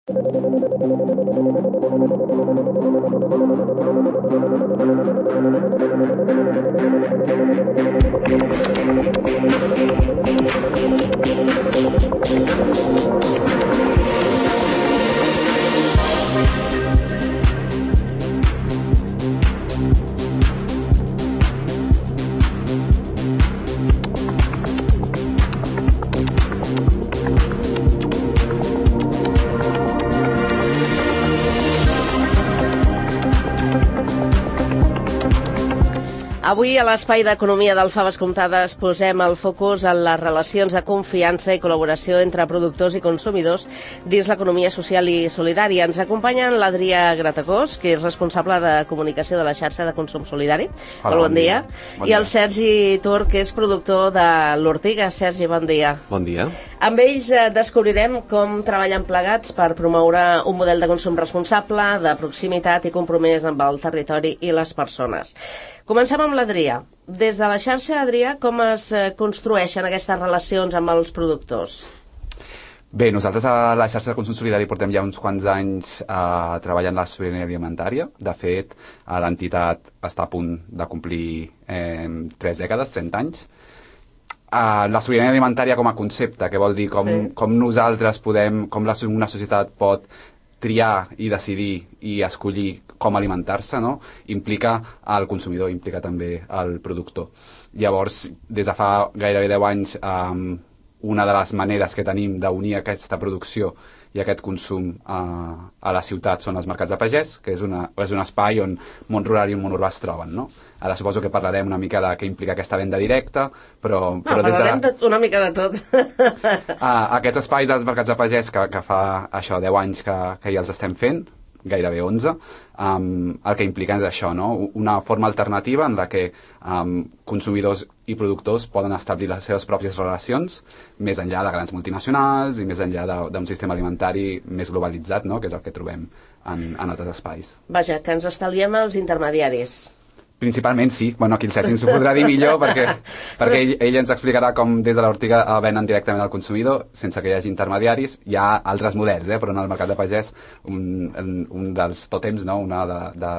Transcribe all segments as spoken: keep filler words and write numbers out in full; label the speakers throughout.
Speaker 1: Avui a l'Espai d'Economia del Faves Comptades posem el focus en les relacions de confiança i col·laboració entre productors i consumidors dins l'economia social i solidària. Ens acompanyen l'Adrià Gratacós, que és responsable de comunicació de la xarxa de consum solidari.
Speaker 2: Hola,
Speaker 1: bon,
Speaker 2: bon
Speaker 1: dia.
Speaker 2: dia.
Speaker 1: I
Speaker 2: Bon dia.
Speaker 1: el Sergi Tur, que és productor de l'Ortiga. Sergi, bon dia.
Speaker 3: Bon dia.
Speaker 1: Amb ells eh, descobrirem com treballen plegats per promoure un model de consum responsable, de proximitat i compromès amb el territori i les persones. Comencem amb l'Adrià. Des de la xarxa, Adrià, com es eh, construeixen aquestes relacions amb els productors?
Speaker 2: Bé, nosaltres a la xarxa de consum solidari portem ja uns quants anys eh, treballant la sobirania alimentària. De fet, eh, l'entitat està a punt de complir eh, tres dècades, trenta anys. Uh, la sobirania alimentària com a concepte, que vol dir com, sí. com nosaltres podem, com la, una societat pot triar i decidir i escollir com alimentar-se, no? Implica el consumidor, implica també el productor. Llavors, des de fa gairebé deu anys, um, una de les maneres que tenim d'unir aquesta producció i aquest consum uh, a la ciutat són els mercats de pagès, que és, una, és un espai on món rural i món urbà es troben, no? Ara suposo que parlarem una mica de què implica aquesta venda directa, però...
Speaker 1: No,
Speaker 2: però
Speaker 1: parlarem
Speaker 2: des de,
Speaker 1: de, una mica de tot.
Speaker 2: uh, aquests espais dels mercats de pagès, que, que fa això deu anys que, que ja els estem fent, gairebé onze, um, el que implica és això, no? Una forma alternativa en la que um, consumidors i productors poden establir les seves pròpies relacions més enllà de grans multinacionals i més enllà d'un sistema alimentari més globalitzat, no? Que és el que trobem en, en altres espais.
Speaker 1: Vaja, que ens estalviem els intermediaris.
Speaker 2: Principalment sí. Bueno, aquí el Sergi ens ho podrà dir millor perquè, perquè ell, ell ens explicarà com des de l'Ortiga venen directament al consumidor sense que hi hagi intermediaris. Hi ha altres models, eh? Però en el mercat de pagès un, un dels tòtems, no? Una de, de,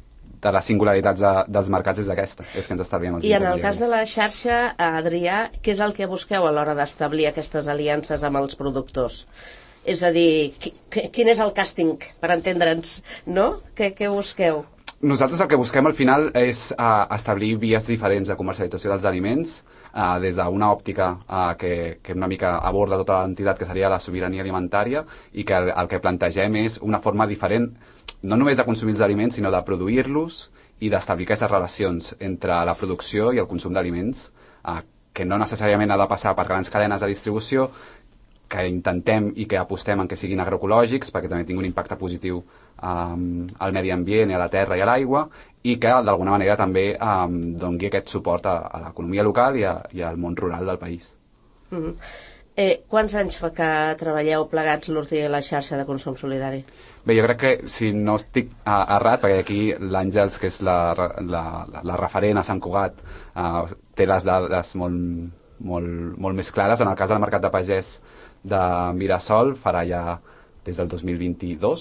Speaker 2: de les singularitats de, dels mercats és aquesta, és que ens estalviem els
Speaker 1: I en el cas de la xarxa, Adrià, què és el que busqueu a l'hora d'establir aquestes aliances amb els productors? És a dir, quin és el càsting, per entendre'ns, no? Què, què busqueu?
Speaker 2: Nosaltres el que busquem al final és uh, establir vies diferents de comercialització dels aliments uh, des d'una òptica uh, que, que una mica aborda tota l'entitat, que seria la sobirania alimentària, i que el, el que plantegem és una forma diferent, no només de consumir els aliments, sinó de produir-los i d'establir aquestes relacions entre la producció i el consum d'aliments, uh, que no necessàriament ha de passar per grans cadenes de distribució, que intentem i que apostem en que siguin agroecològics perquè també tinguin un impacte positiu um, al medi ambient, a la terra i a l'aigua, i que d'alguna manera també um, doni aquest suport a, a l'economia local i, a, i al món rural del país.
Speaker 1: Mm-hmm. eh, quants anys fa que treballeu plegats l'Ortiga i la xarxa de consum solidari?
Speaker 2: Bé, jo crec que, si no estic uh, errat, perquè aquí l'Àngels, que és la, la, la, la referent a Sant Cugat, uh, té les dades molt, molt, molt més clares. En el cas del mercat de pagès de Mirasol farà ja des del dos mil vint-i-dos,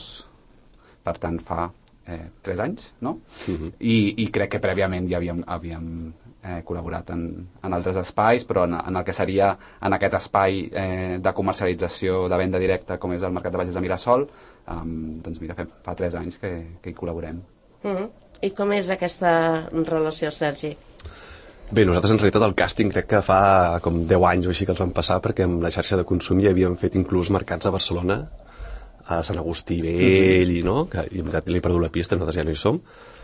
Speaker 2: per tant fa eh, tres anys, no? Uh-huh. I, i crec que prèviament ja havíem, havíem eh, col·laborat en, en altres espais, però en, en el que seria en aquest espai eh, de comercialització de venda directa com és el mercat de pagès de Mirasol, um, doncs mira, fa, fa tres anys que, que hi col·laborem.
Speaker 1: Uh-huh. I com és aquesta relació, Sergi?
Speaker 3: Bé, nosaltres en realitat el càsting crec que fa com deu anys o així que els vam passar, perquè amb la xarxa de consum ja havíem fet inclús mercats a Barcelona, a Sant Agustí Vell, mm-hmm. i, no? que i li he perdut la pista, nosaltres ja no hi som.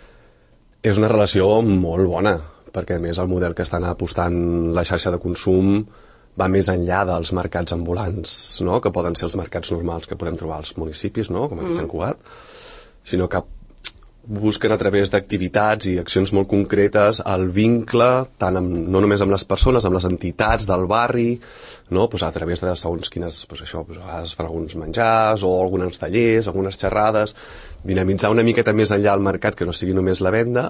Speaker 3: És una relació molt bona, perquè a més el model que estan apostant la xarxa de consum va més enllà dels mercats ambulants, no? Que poden ser els mercats normals que podem trobar als municipis, no? Com aquí a Sant Cugat, sinó que busquen a través d'activitats i accions molt concretes el vincle, tant amb, no només amb les persones, amb les entitats del barri, no? Pues a través de segons quines, pues això, pues a vegades fan alguns menjars o alguns tallers, algunes xerrades, dinamitzar una miqueta més enllà el mercat, que no sigui només la venda,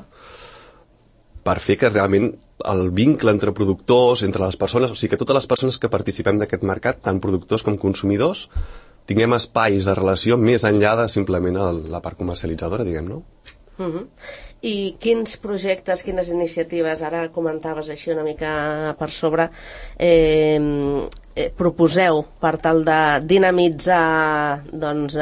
Speaker 3: per fer que realment el vincle entre productors, entre les persones, o sigui que totes les persones que participem d'aquest mercat, tant productors com consumidors, tinguem espais de relació més enllà de simplement el, la part comercialitzadora, diguem, no?
Speaker 1: Uh-huh. I quins projectes, quines iniciatives, ara comentaves així una mica per sobre, eh, eh, proposeu per tal de dinamitzar doncs,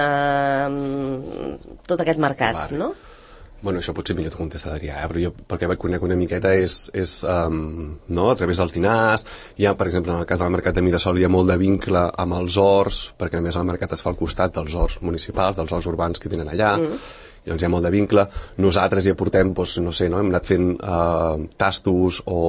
Speaker 1: eh, tot aquest mercat, vale. No?
Speaker 3: Bueno, això potser millor t'ho contesta l'Adrià, eh? Però jo, perquè vaig conèixer una miqueta, és, és um, no? a través dels dinars. Hi ha, per exemple, en el cas del mercat de Mirasol, hi ha molt de vincle amb els horts, perquè a més el mercat es fa al costat dels horts municipals, dels horts urbans que tenen allà, mm. i doncs hi ha molt de vincle. Nosaltres hi aportem, doncs, no sé, no? hem anat fent uh, tastos o,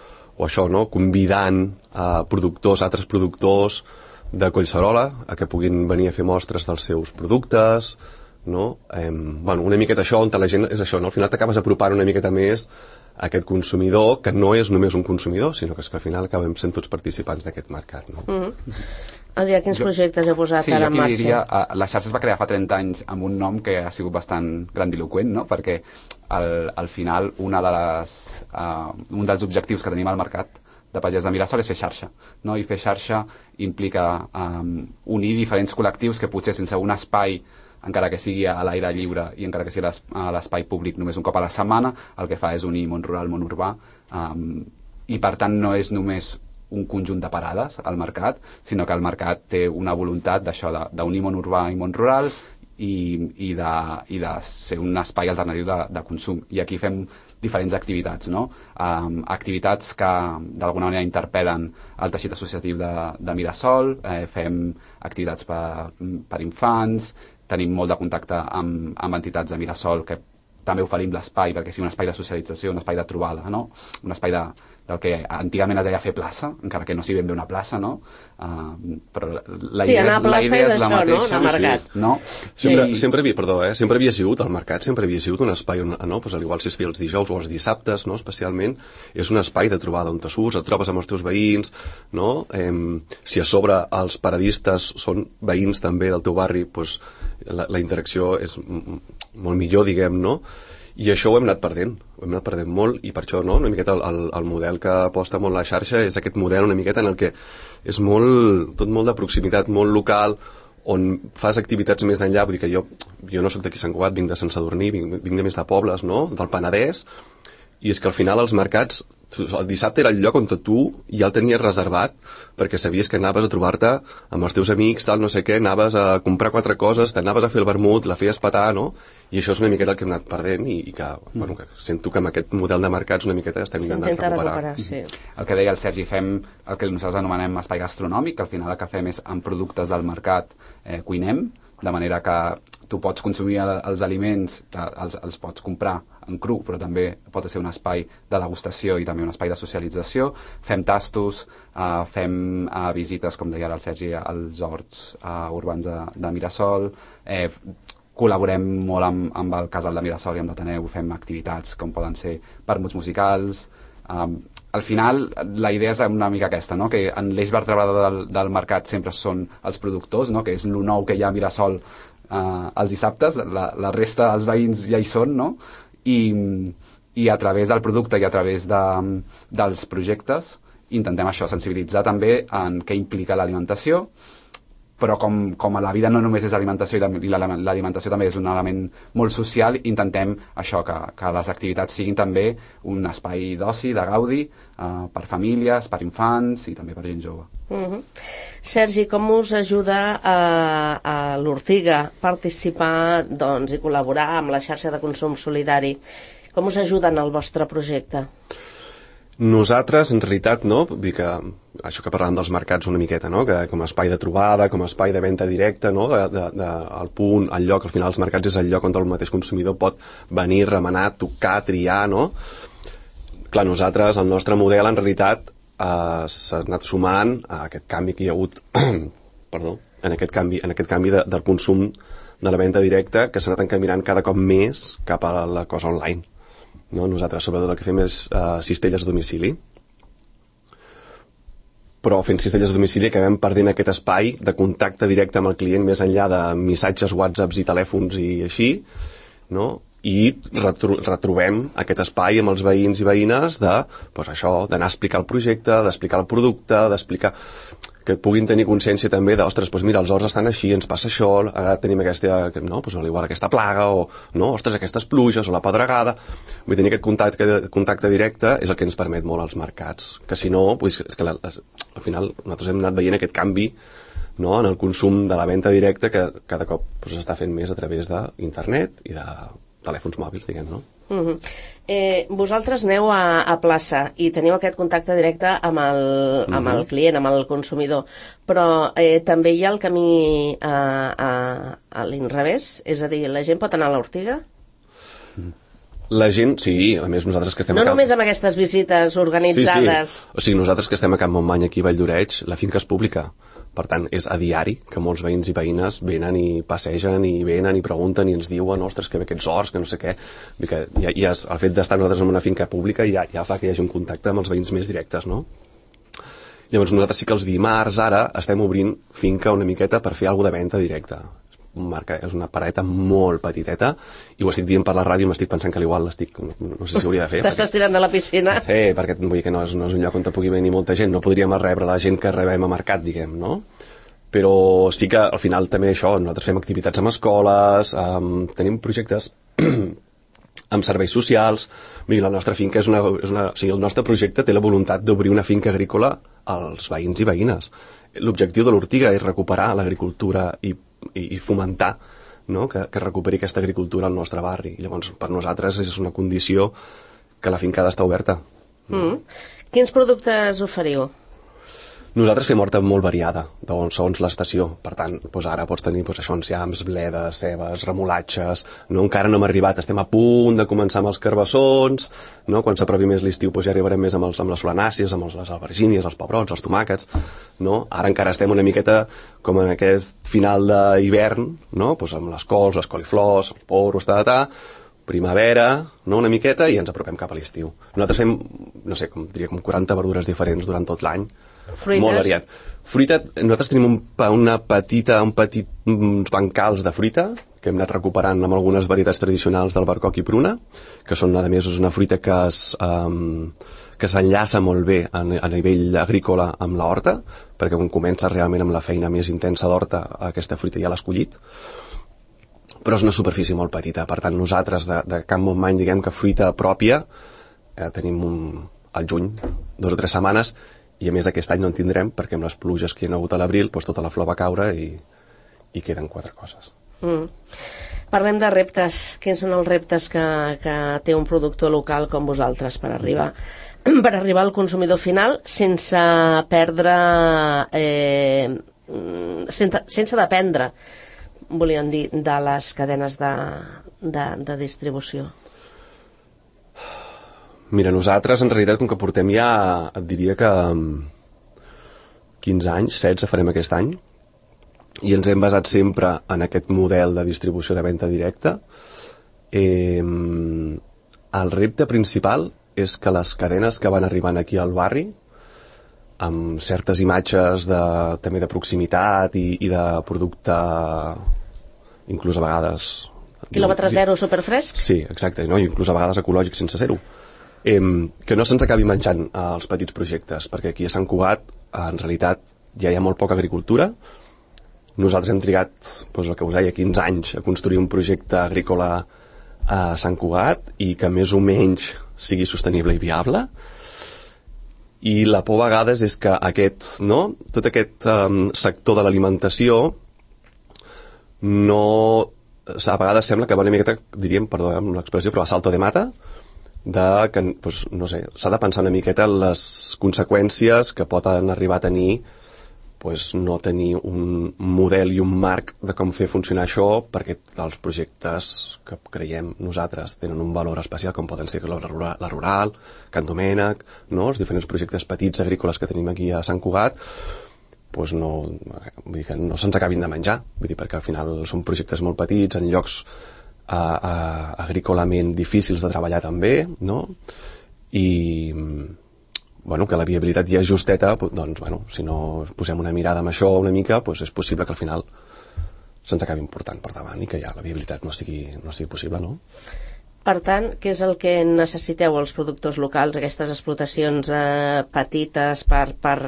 Speaker 3: o això, no? convidant uh, productors, altres productors de Collserola a que puguin venir a fer mostres dels seus productes, no? Eh, bueno, una miqueta això, on la gent és això, no? Al final t'acabes apropant una miqueta més a aquest consumidor, que no és només un consumidor, sinó que, és que al final acabem sent tots participants d'aquest mercat, no?
Speaker 1: Mm-hmm. Adrià, quins jo, projectes heu posat
Speaker 2: sí,
Speaker 1: ara en marxa? Sí,
Speaker 2: diria, uh, la xarxa es va crear fa trenta anys amb un nom que ha sigut bastant grandiloquent, no? Perquè al, al final una de les, uh, un dels objectius que tenim al mercat de pagès de Mirasol és fer xarxa, no? I fer xarxa implica um, unir diferents col·lectius que potser sense un espai, encara que sigui a l'aire lliure i encara que sigui a l'espai públic només un cop a la setmana, el que fa és unir món rural, món urbà, um, i per tant no és només un conjunt de parades al mercat, sinó que el mercat té una voluntat d'això, d'unir món urbà i món rural i, i, de, i de ser un espai alternatiu de, de consum. I aquí fem diferents activitats, no? Um, activitats que d'alguna manera interpel·len el teixit associatiu de, de Mirasol, eh, fem activitats per, per infants, tenim molt de contacte amb, amb entitats de Mirasol que també oferim l'espai perquè sigui un espai de socialització, un espai de trobada, no? Un espai de, del que antigament es deia fer plaça, encara que no sigui ben bé una plaça, no? Uh, però la
Speaker 1: sí,
Speaker 2: idea,
Speaker 1: anar a plaça
Speaker 2: la idea és,
Speaker 1: és
Speaker 2: la
Speaker 1: això,
Speaker 2: mateixa,
Speaker 1: no? Anar a mercat.
Speaker 2: Sí, no?
Speaker 3: Sempre,
Speaker 2: I...
Speaker 3: sempre, havia, perdó, eh? sempre havia sigut, el mercat sempre havia sigut un espai on, no? pues, al igual si es feia els dijous o els dissabtes, no? especialment, és un espai de trobada on te surts, et trobes amb els teus veïns, no? Eh, si a sobre els paradistes són veïns també del teu barri, pues, la, la interacció és molt millor, diguem, no? I això ho hem anat perdent, ho hem anat perdent molt, i per això, no?, una miqueta el, el, el model que aposta molt la xarxa és aquest model una miqueta en el que és molt, tot molt de proximitat, molt local, on fas activitats més enllà. Vull dir que jo, jo no sóc d'aquí Sant Cugat, vinc de Sant Sadurní, vinc, vinc de més de pobles, no?, del Penedès, i és que al final els mercats, el dissabte era el lloc on tu ja el tenies reservat perquè sabies que anaves a trobar-te amb els teus amics, tal, no sé què, anaves a comprar quatre coses, t'anaves a fer el vermut, la feies petar, no? I això és una miqueta el que hem anat perdent i, i que, mm. bueno, que sento que amb aquest model de mercats una miqueta estem intentant recuperar. recuperar
Speaker 1: sí.
Speaker 2: El que deia el Sergi, fem el que nosaltres anomenem espai gastronòmic, que al final el que fem és amb productes del mercat eh, cuinem, de manera que tu pots consumir els aliments, els, els pots comprar en cru, però també pot ser un espai de degustació i també un espai de socialització. Fem tastos, eh, fem eh, visites, com deia ara el Sergi, als horts eh, urbans de, de Mirasol, eh, col·laborem molt amb, amb el Casal de Mirasol i amb l'Ateneu, fem activitats com poden ser vermuts musicals. Um, al final, la idea és una mica aquesta, no? Que en l'eix vertebrador del, del mercat sempre són els productors, no? Que és lo nou que hi ha a Mirasol uh, els dissabtes, la, la resta dels veïns ja hi són, no? I, i a través del producte i a través de, dels projectes intentem això, sensibilitzar també en què implica l'alimentació, però com, com a la vida no només és alimentació i l'alimentació també és un element molt social, intentem això, que, que les activitats siguin també un espai d'oci, de gaudi, eh, per famílies, per infants i també per gent jove.
Speaker 1: Uh-huh. Sergi, com us ajuda a, a l'Ortiga participar, doncs, i col·laborar amb la xarxa de consum solidari? Com us ajuda en el vostre projecte?
Speaker 3: Nosaltres, en realitat, no, vull dir que això que parlàvem dels mercats una miqueta, no, que com a espai de trobada, com a espai de venda directa, no, de, de, de, el punt, el lloc, al final els mercats és el lloc on el mateix consumidor pot venir, remenar, tocar, triar, no? Clar, nosaltres, el nostre model, en realitat, eh, s'ha anat sumant a aquest canvi que hi ha hagut, perdó, en aquest canvi, en aquest canvi de, del consum de la venda directa, que s'ha anat encaminant cada cop més cap a la cosa online. No? Nosaltres sobretot el que fem és uh, cistelles a domicili, però fent cistelles a domicili acabem perdent aquest espai de contacte directe amb el client més enllà de missatges, whatsapps i telèfons i així, no? I retro retrobem aquest espai amb els veïns i veïnes de, pues això, d'anar a explicar el projecte, d'explicar el producte, d'explicar que puguin tenir consciència també de, ostres, doncs mira, els horts estan així, ens passa això, ara tenim aquesta, no, doncs igual aquesta plaga, o no, ostres, aquestes pluges, o la pedregada. Vull tenir aquest contacte, contacte directe és el que ens permet molt als mercats, que si no, doncs, és que la, al final nosaltres hem anat veient aquest canvi, no, en el consum de la venda directa que cada cop s'està fent més a través d'internet i de telèfons mòbils, diguem, no?
Speaker 1: Uh-huh. eh, vosaltres aneu a, a plaça i teniu aquest contacte directe amb el, uh-huh. amb el client, amb el consumidor, però eh, també hi ha el camí a, a, a l'inrevés, és a dir, la gent pot anar a l'Ortiga?
Speaker 3: La gent, sí, a més nosaltres que estem
Speaker 1: no
Speaker 3: a Camp...
Speaker 1: només amb aquestes visites organitzades.
Speaker 3: Sí, sí. O sigui, nosaltres que estem a Camp Montmany aquí a Vall d'Oreig, la finca és pública. Per tant, és a diari que molts veïns i veïnes venen i passegen i venen i pregunten i ens diuen, ostres, que bé aquests horts, que no sé què. Que ja, ja, el fet d'estar nosaltres en una finca pública ja, ja fa que hi hagi un contacte amb els veïns més directes, no? Llavors nosaltres sí que els dimarts ara estem obrint finca una miqueta per fer alguna de venda directa. Marca, és una paradeta molt petiteta i ho estic dient per la ràdio, m'estic pensant que l'igual l'estic, no, no sé si hauria de fer.
Speaker 1: T'estàs perquè... tirant de la piscina.
Speaker 3: Sí, perquè vull dir que no és, no és un lloc on pugui venir molta gent, no podríem rebre la gent que rebem a mercat, diguem, no? Però sí que al final també això, nosaltres fem activitats amb escoles, um, tenim projectes amb serveis socials. Mira, la nostra finca és una, és una... O sigui, el nostre projecte té la voluntat d'obrir una finca agrícola als veïns i veïnes. L'objectiu de l'Ortiga és recuperar l'agricultura i i fomentar, no? que, que recuperi aquesta agricultura al nostre barri. Llavors, per nosaltres és una condició que la finca ha d'estar oberta.
Speaker 1: Mm. Quins productes oferiu?
Speaker 3: Nosaltres fem horta molt variada, doncs, segons l'estació. Per tant, doncs ara pots tenir doncs, això, enciams, bledes, cebes, remolatges... No? Encara no hem arribat, estem a punt de començar amb els carbassons, no? Quan s'aprovi més l'estiu doncs ja arribarem més amb, els, amb les solanàcies, amb els, les albergínies, els pebrots, els tomàquets... No? Ara encara estem una miqueta com en aquest final d'hivern, no? Doncs amb les cols, les coliflors, els porros, ta, ta, primavera, no? Una miqueta, i ens apropem cap a l'estiu. Nosaltres fem, no sé, com, diria com quaranta verdures diferents durant tot l'any.
Speaker 1: Fruites?
Speaker 3: Molt variat. Fruita, nosaltres tenim un, una petita, un petit, uns bancals de fruita que hem anat recuperant amb algunes varietats tradicionals del barcoc i pruna, que són, a més, una fruita que es, um, que s'enllaça molt bé a, a nivell agrícola amb la horta, perquè quan comença realment amb la feina més intensa d'horta, aquesta fruita ja l'ha escollit, però és una superfície molt petita. Per tant, nosaltres de, de Camp Montmany, diguem que fruita pròpia, eh, tenim un, al juny, dues o tres setmanes, i a més aquest any no en tindrem perquè amb les pluges que hi ha hagut a l'abril doncs tota la flor va caure i, i queden quatre coses.
Speaker 1: Mm. Parlem de reptes. Quins són els reptes que, que té un productor local com vosaltres per arribar per arribar al consumidor final sense perdre eh, sense, sense dependre, volíem dir, de les cadenes de, de, de distribució?
Speaker 3: Mira, nosaltres, en realitat, com que portem ja, et diria que quinze anys, setze farem aquest any, i ens hem basat sempre en aquest model de distribució de venda directa. Eh, el repte principal és que les cadenes que van arribant aquí al barri, amb certes imatges de, també de proximitat i, i de producte, inclús a vegades...
Speaker 1: Quilòmetre zero superfresc?
Speaker 3: Sí, exacte, no? I inclús a vegades ecològic sense zero. Eh, que no se'ns acabi menjant eh, els petits projectes, perquè aquí a Sant Cugat eh, en realitat ja hi ha molt poca agricultura. Nosaltres hem trigat, doncs, el que us deia, quinze anys a construir un projecte agrícola a Sant Cugat i que més o menys sigui sostenible i viable, i la por a vegades és que aquest, no? tot aquest eh, sector de l'alimentació no... a vegades sembla que va una miqueta, diríem, perdó amb l'expressió, però a salto de mata, de que, doncs, no sé, s'ha de pensar una miqueta en les conseqüències que poden arribar a tenir doncs, no tenir un model i un marc de com fer funcionar això, perquè els projectes que creiem nosaltres tenen un valor especial, com poden ser la rural, la rural Can Domènec, no? Els diferents projectes petits agrícoles que tenim aquí a Sant Cugat, doncs no, vull dir que no se'ns acabin de menjar, vull dir, perquè al final són projectes molt petits, en llocs A, a, agrícolament difícils de treballar també, no? I bueno, que la viabilitat ja és justeta, doncs bueno, si no posem una mirada amb això una mica, doncs és possible que al final se'ns acabi important per davant i que ja la viabilitat no sigui, no sigui possible, no?
Speaker 1: Per tant, què és el que necessiteu els productors locals, aquestes explotacions eh, petites per, per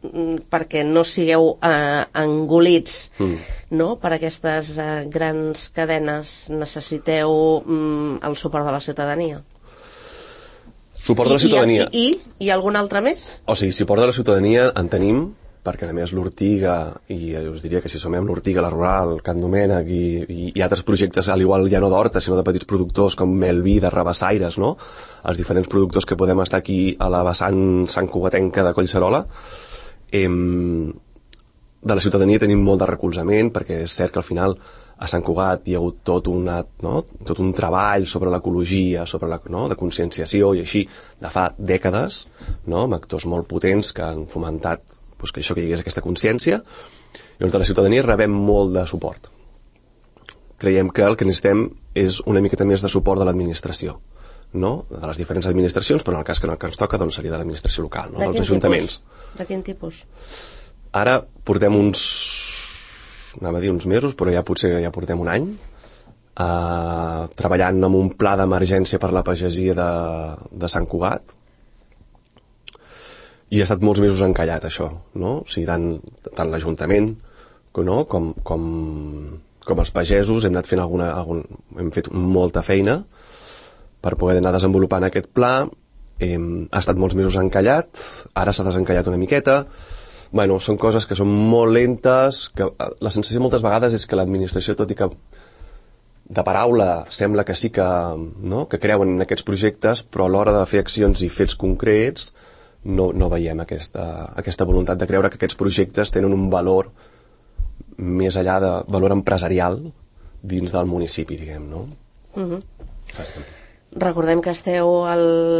Speaker 1: perquè no sigueu eh, engolits
Speaker 3: Mm.
Speaker 1: no? Per aquestes eh, grans cadenes, necessiteu mm, el suport de la ciutadania.
Speaker 3: Suport de la ciutadania.
Speaker 1: I, i, i, i algun altre més?
Speaker 3: O sigui, suport de la ciutadania en tenim, perquè a més l'Ortiga, i us diria que si sumem l'Ortiga, la Rural, Can Domènec i, i, i altres projectes, al igual ja no d'Horta, sinó de petits productors com Melví, de Rabassaires, no? Els diferents productors que podem estar aquí a la vessant Sant Cugatenca de Collserola, eh, de la ciutadania tenim molt de recolzament, perquè és cert que al final a Sant Cugat hi ha hagut tot, una, no? tot un treball sobre l'ecologia, sobre la, no? de conscienciació i així, de fa dècades, no? Amb actors molt potents que han fomentat pues, que això que hi hagués aquesta consciència, i on de la ciutadania rebem molt de suport. Creiem que el que necessitem és una miqueta més de suport de l'administració, no? De les diferents administracions, però en el cas que, no, que ens toca doncs seria de l'administració local, no? Dels ajuntaments.
Speaker 1: Tipus? De quin tipus?
Speaker 3: Ara portem uns, anava a dir uns mesos, però ja potser ja portem un any, eh, treballant amb un pla d'emergència per la pagesia de, de Sant Cugat, i ha estat molts mesos encallat això, no? O sigui, tant, tant l'Ajuntament no? com, com, com els pagesos hem anat fent alguna, algun, hem fet molta feina per poder anar desenvolupant aquest pla. Hem, ha estat molts mesos encallat, ara s'ha desencallat una miqueta. Bueno, són coses que són molt lentes, que la sensació moltes vegades és que l'administració, tot i que de paraula sembla que sí que, no? que creuen en aquests projectes, però a l'hora de fer accions i fets concrets No, no veiem aquesta, aquesta voluntat de creure que aquests projectes tenen un valor més enllà de valor empresarial dins del municipi, diguem, no?
Speaker 1: Uh-huh. Recordem que esteu al,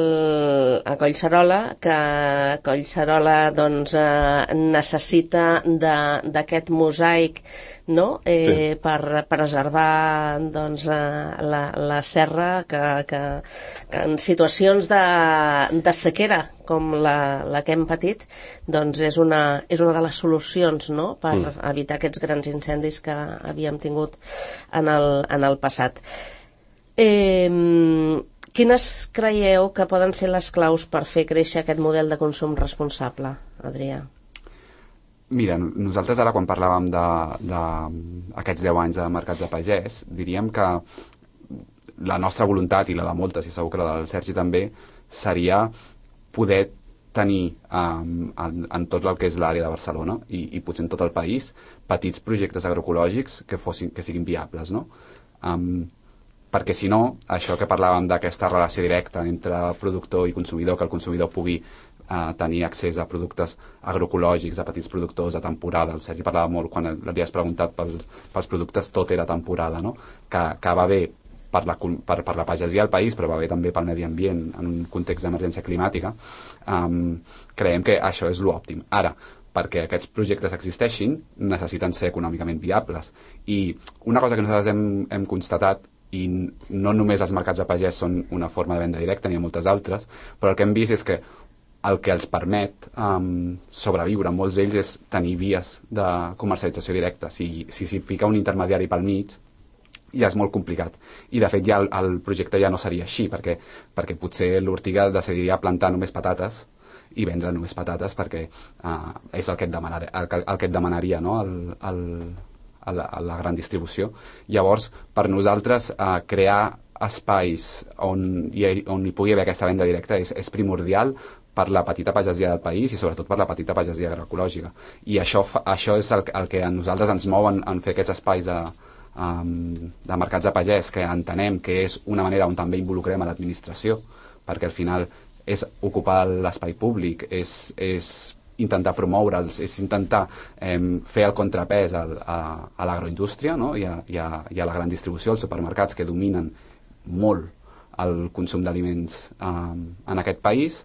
Speaker 1: a Collserola, que Collserola doncs, eh, necessita d'aquest mosaic, no? eh, sí. per preservar doncs, eh, la, la serra que, que, que en situacions de, de sequera com la, la que hem patit doncs és una, és una de les solucions, no? Per mm. evitar aquests grans incendis que havíem tingut en el, en el passat. Eh, quines creieu que poden ser les claus per fer créixer aquest model de consum responsable, Adrià?
Speaker 2: Mira, nosaltres ara quan parlàvem d'aquests deu anys de mercats de pagès, diríem que la nostra voluntat, i la de moltes, i segur que la del Sergi també, seria poder tenir um, en, en tot el que és l'àrea de Barcelona i, i potser en tot el país petits projectes agroecològics que, fossin, que siguin viables, no? Um, perquè si no, això que parlàvem d'aquesta relació directa entre productor i consumidor, que el consumidor pugui eh, tenir accés a productes agroecològics, a petits productors, a temporada. El Sergi parlava molt, quan l'havies preguntat pels, pels productes, tot era temporada, no? Que, que va bé per la, per, per la pagesia al país, però va bé també pel medi ambient en un context d'emergència climàtica. Um, creiem que això és l'òptim. Ara, perquè aquests projectes existeixin, necessiten ser econòmicament viables. I una cosa que nosaltres hem, hem constatat, i no només els mercats de pagès són una forma de venda directa, n'hi ha moltes altres, però el que hem vist és que el que els permet um, sobreviure en molts d'ells és tenir vies de comercialització directa. Si s'hi si fica un intermediari pel mig, ja és molt complicat. I de fet ja el, el projecte ja no seria així, perquè, perquè potser l'Ortiga decidiria plantar només patates i vendre només patates, perquè uh, és el que et, demanar, el, el que et demanaria, no? el, el, a la, a la gran distribució. Llavors, per nosaltres, eh, crear espais on hi, on hi pugui haver aquesta venda directa és, és primordial per la petita pagesia del país i sobretot per la petita pagesia agroecològica. I això, fa, això és el, el que a nosaltres ens mou en, en fer aquests espais de, um, de mercats de pagès, que entenem que és una manera on també involucrem a l'administració, perquè al final és ocupar l'espai públic, és, és intentar promoure'ls, és intentar eh, fer el contrapès a, a, a l'agroindústria, no? I, a, i, a, i a la gran distribució, els supermercats que dominen molt el consum d'aliments eh, en aquest país.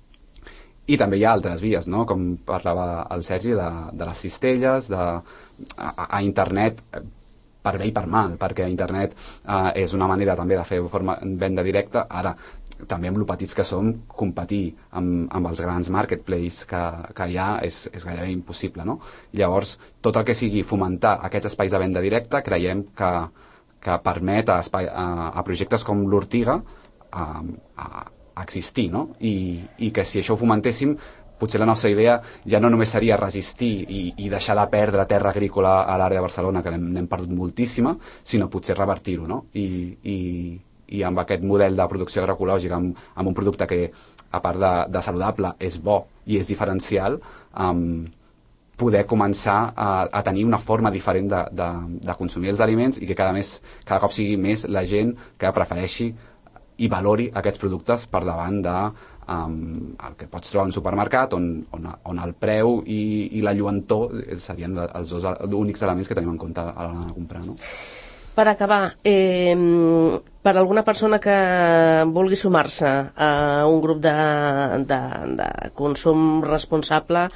Speaker 2: I també hi ha altres vies, no? Com parlava el Sergi, de, de les cistelles, de, a, a internet, per bé i per mal, perquè internet eh, és una manera també de fer forma, venda directa. Ara, també amb lo petits que som, competir amb, amb els grans marketplaces que, que hi ha és, és gairebé impossible, no? Llavors, tot el que sigui fomentar aquests espais de venda directa, creiem que, que permet a, espai, a, a projectes com l'Ortiga a, a, a existir, no? I, i que si això ho fomentéssim potser la nostra idea ja no només seria resistir i, i deixar de perdre terra agrícola a l'àrea de Barcelona, que n'hem perdut moltíssima, sinó potser revertir-ho, no? I, i, i amb aquest model de producció agroecològica, amb, amb un producte que, a part de, de saludable, és bo i és diferencial, um, poder començar a, a tenir una forma diferent de, de, de consumir els aliments i que cada, més, cada cop sigui més la gent que prefereixi i valori aquests productes per davant de um, el que pots trobar en un supermercat on, on, on el preu i, i la lluentor serien els dos únics elements que tenim en compte a l'hora de comprar, no?
Speaker 1: Per acabar, eh, per alguna persona que vulgui sumar-se a un grup de, de, de consum responsable,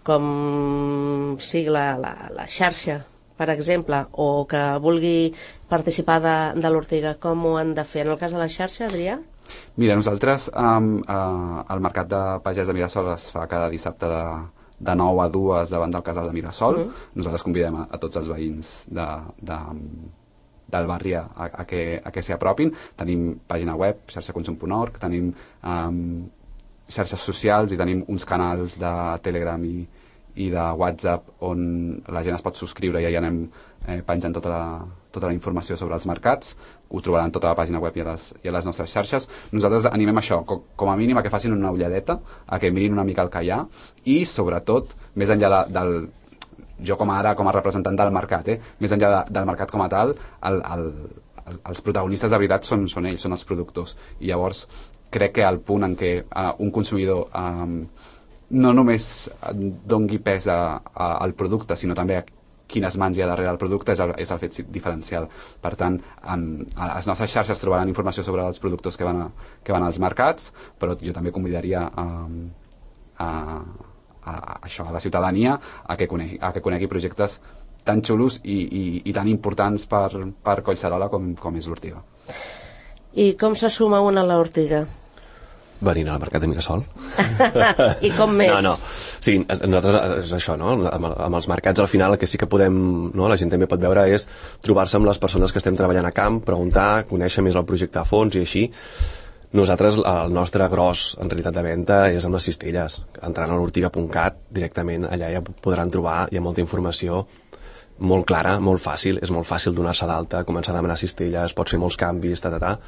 Speaker 1: com sigui la, la, la xarxa, per exemple, o que vulgui participar de, de l'Ortiga, com ho han de fer? En el cas de la xarxa, Adrià?
Speaker 2: Mira, nosaltres um, uh, el mercat de pagès de Mirasol es fa cada dissabte de, de nou a dues davant del casal de Mirasol. Uh-huh. Nosaltres convidem a, a tots els veïns de, de, del barri a, a que, a que s'hi apropin. Tenim pàgina web, xarxa consum punt org, tenim um, xarxes socials i tenim uns canals de Telegram i, i de WhatsApp on la gent es pot subscriure i ja anem eh, penjant tota la, tota la informació sobre els mercats. Ho trobaran tota la pàgina web i a les, i a les nostres xarxes. Nosaltres animem això, com, com a mínim a que facin una ulladeta, a que mirin una mica el que hi ha i sobretot, més enllà de, del jo com ara, com a representant del mercat, eh? més enllà de, del mercat com a tal, el, el, el, els protagonistes de veritat són, són ells, són els productors. I llavors crec que el punt en què uh, un consumidor um, no només dongui pes a, a, al producte, sinó també a quines mans hi ha darrere el producte, és el, és el fet diferencial. Per tant, en, a les nostres xarxes trobaran informació sobre els productors que van, a, que van als mercats, però jo també convidaria a, a A, a això, a la ciutadania a que conegui, a que conegui projectes tan xulos i, i, i tan importants per, per Collserola com, com és l'Ortiga.
Speaker 1: I com se suma una a l'Ortiga?
Speaker 3: Venint al mercat de Mirasol.
Speaker 1: I com més?
Speaker 3: No, no. Sí, nosaltres és això, no? Amb, amb els mercats al final el que sí que podem, no? La gent també pot veure és trobar-se amb les persones que estem treballant a camp, preguntar, conèixer més el projecte a fons i així. Nosaltres, el nostre gros, en realitat, de venda és amb les cistelles. Entrant a l'ortiga punt cat, directament allà ja podran trobar, hi ha molta informació molt clara, molt fàcil, és molt fàcil donar-se d'alta, començar a demanar cistelles, pots fer molts canvis, ta, ta, ta.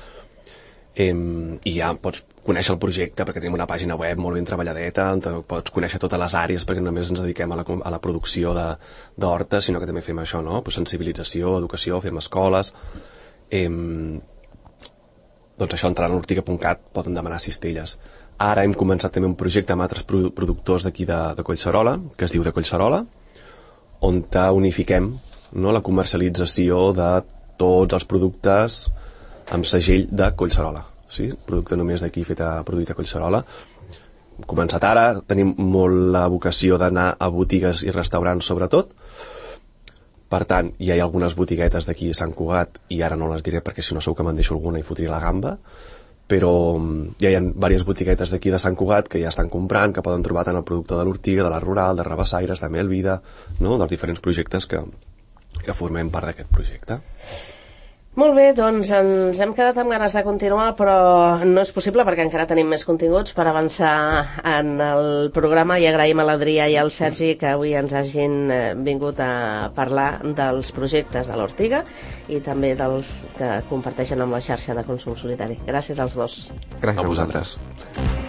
Speaker 3: Em, i ja pots conèixer el projecte perquè tenim una pàgina web molt ben treballadeta, on pots conèixer totes les àrees perquè no només ens dediquem a la, a la producció d'horta, sinó que també fem això, no? Pues sensibilització, educació, fem escoles. Em, doncs això, entrant a l'ortiga punt cat poden demanar cistelles. Ara hem començat també un projecte amb altres productors d'aquí de, de Collserola, que es diu de Collserola, on unifiquem, no, la comercialització de tots els productes amb segell de Collserola. Sí? Producte només d'aquí fet a produït a Collserola. Hem començat ara, tenim molt la vocació d'anar a botigues i restaurants sobretot. Per tant, ja hi ha algunes botiguetes d'aquí a Sant Cugat, i ara no les diré perquè si no segur que me'n deixo alguna i fotria la gamba, però ja hi ha diverses botiguetes d'aquí de Sant Cugat que ja estan comprant, que poden trobar tant el producte de l'Ortiga, de la Rural, de Rabassaires, de Melvida, no? Dels diferents projectes que, que formem part d'aquest projecte.
Speaker 1: Molt bé, doncs ens hem quedat amb ganes de continuar, però no és possible perquè encara tenim més continguts per avançar en el programa, i agraïm a l'Adrià i al Sergi que avui ens hagin vingut a parlar dels projectes de l'Ortiga i també dels que comparteixen amb la xarxa de consum solidari. Gràcies als dos.
Speaker 2: Gràcies
Speaker 3: a vosaltres.